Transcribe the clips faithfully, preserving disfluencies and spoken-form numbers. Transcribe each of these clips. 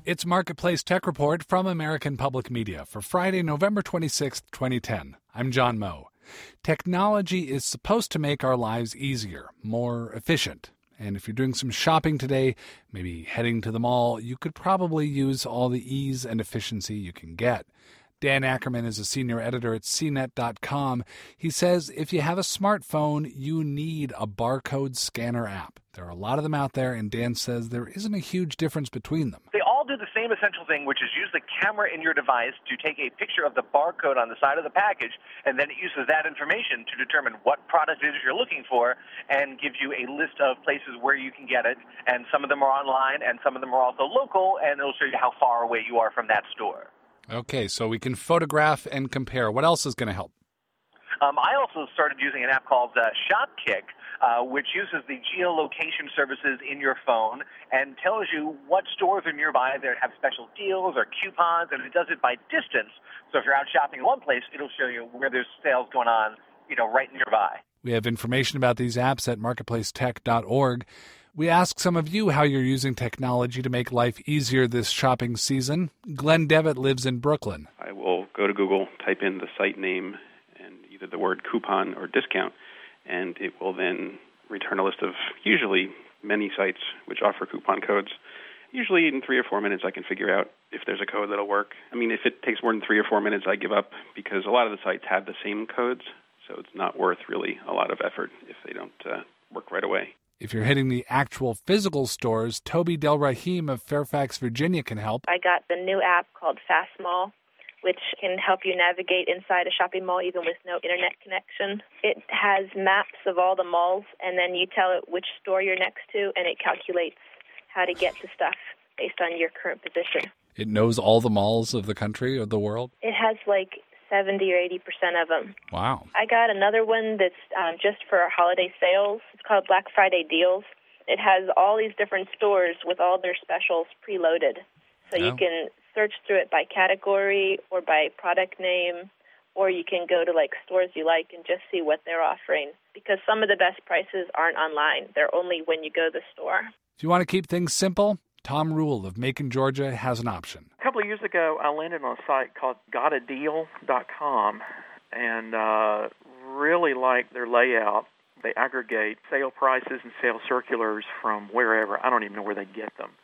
It's Marketplace Tech Report from American Public Media for Friday, November twenty-sixth, twenty ten. I'm John Moe. Technology is supposed to make our lives easier, more efficient. And if you're doing some shopping today, maybe heading to the mall, you could probably use all the ease and efficiency you can get. Dan Ackerman is a senior editor at C net dot com. He says if you have a smartphone, you need a barcode scanner app. There are a lot of them out there, and Dan says there isn't a huge difference between them. They all do the same essential thing, which is use the camera in your device to take a picture of the barcode on the side of the package, and then it uses that information to determine what product it is you're looking for and gives you a list of places where you can get it. And some of them are online, and some of them are also local, and it'll show you how far away you are from that store. Okay, so we can photograph and compare. What else is going to help? Um, I also started using an app called uh, ShopKick, uh, which uses the geolocation services in your phone and tells you what stores are nearby that have special deals or coupons, and it does it by distance. So if you're out shopping in one place, it'll show you where there's sales going on, you know, right nearby. We have information about these apps at marketplace tech dot org. We asked some of you how you're using technology to make life easier this shopping season. Glenn Devitt lives in Brooklyn. I will go to Google, type in the site name and either the word coupon or discount, and it will then return a list of usually many sites which offer coupon codes. Usually in three or four minutes I can figure out if there's a code that'll work. I mean, if it takes more than three or four minutes, I give up because a lot of the sites have the same codes, so it's not worth really a lot of effort if they don't uh, work right away. If you're hitting the actual physical stores, Toby Del Rahim of Fairfax, Virginia can help. I got the new app called Fast Mall, which can help you navigate inside a shopping mall even with no internet connection. It has maps of all the malls, and then you tell it which store you're next to, and it calculates how to get to stuff based on your current position. It knows all the malls of the country or the world? It has like seventy or eighty percent of them. Wow. I got another one that's um, just for holiday sales. It's called Black Friday Deals. It has all these different stores with all their specials preloaded. So oh. you can search through it by category or by product name, or you can go to like stores you like and just see what they're offering. Because some of the best prices aren't online. They're only when you go to the store. If you want to keep things simple, Tom Rule of Macon, Georgia has an option. A couple of years ago, I landed on a site called got a deal dot com and uh, really liked their layout. They aggregate sale prices and sale circulars from wherever. I don't even know where they get them.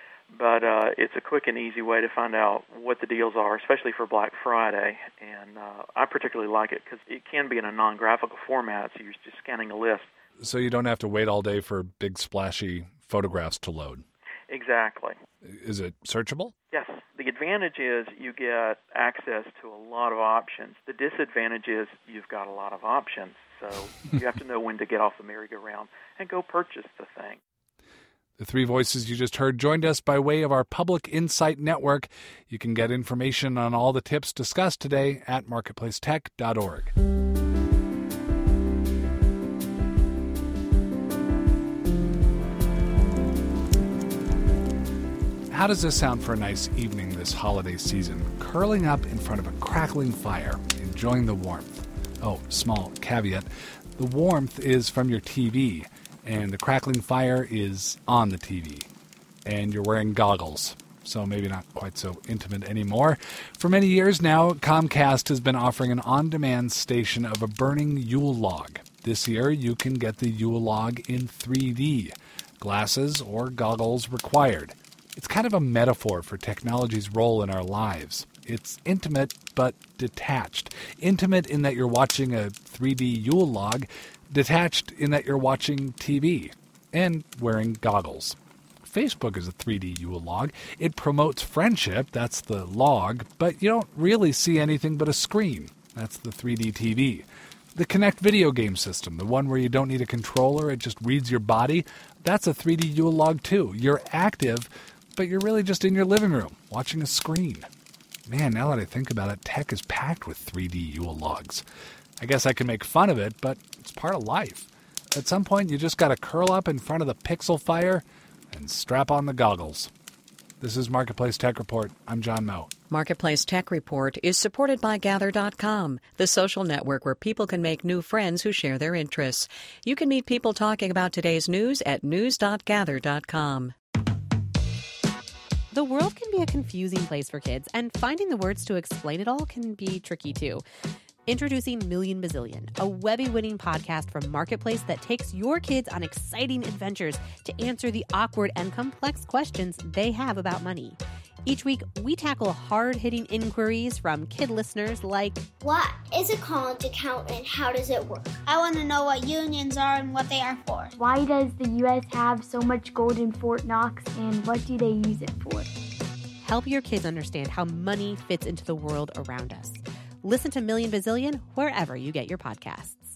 But uh, it's a quick and easy way to find out what the deals are, especially for Black Friday. And uh, I particularly like it because it can be in a non-graphical format, so you're just scanning a list. So you don't have to wait all day for big splashy photographs to load. Exactly. Is it searchable? Yes. The advantage is you get access to a lot of options. The disadvantage is you've got a lot of options, so you have to know when to get off the merry-go-round and go purchase the thing. The three voices you just heard joined us by way of our Public Insight Network. You can get information on all the tips discussed today at marketplace tech dot org. How does this sound for a nice evening this holiday season? Curling up in front of a crackling fire, enjoying the warmth. Oh, small caveat. The warmth is from your T V, and the crackling fire is on the T V. And you're wearing goggles, so maybe not quite so intimate anymore. For many years now, Comcast has been offering an on-demand station of a burning Yule log. This year, you can get the Yule log in three D. Glasses or goggles required. It's kind of a metaphor for technology's role in our lives. It's intimate, but detached. Intimate in that you're watching a three D Yule log, detached in that you're watching T V and wearing goggles. Facebook is a three D Yule log. It promotes friendship, that's the log, but you don't really see anything but a screen. That's the three D T V. The Kinect video game system, the one where you don't need a controller, it just reads your body, that's a three D Yule log too. You're active, but you're really just in your living room, watching a screen. Man, now that I think about it, tech is packed with three D Yule logs. I guess I can make fun of it, but it's part of life. At some point, you just got to curl up in front of the Pixel Fire and strap on the goggles. This is Marketplace Tech Report. I'm John Moe. Marketplace Tech Report is supported by Gather dot com, the social network where people can make new friends who share their interests. You can meet people talking about today's news at news dot gather dot com. The world can be a confusing place for kids, and finding the words to explain it all can be tricky too. Introducing Million Bazillion, a Webby-winning podcast from Marketplace that takes your kids on exciting adventures to answer the awkward and complex questions they have about money. Each week, we tackle hard-hitting inquiries from kid listeners like, what is a college account and how does it work? I want to know what unions are and what they are for. Why does the U S have so much gold in Fort Knox and what do they use it for? Help your kids understand how money fits into the world around us. Listen to Million Bazillion wherever you get your podcasts.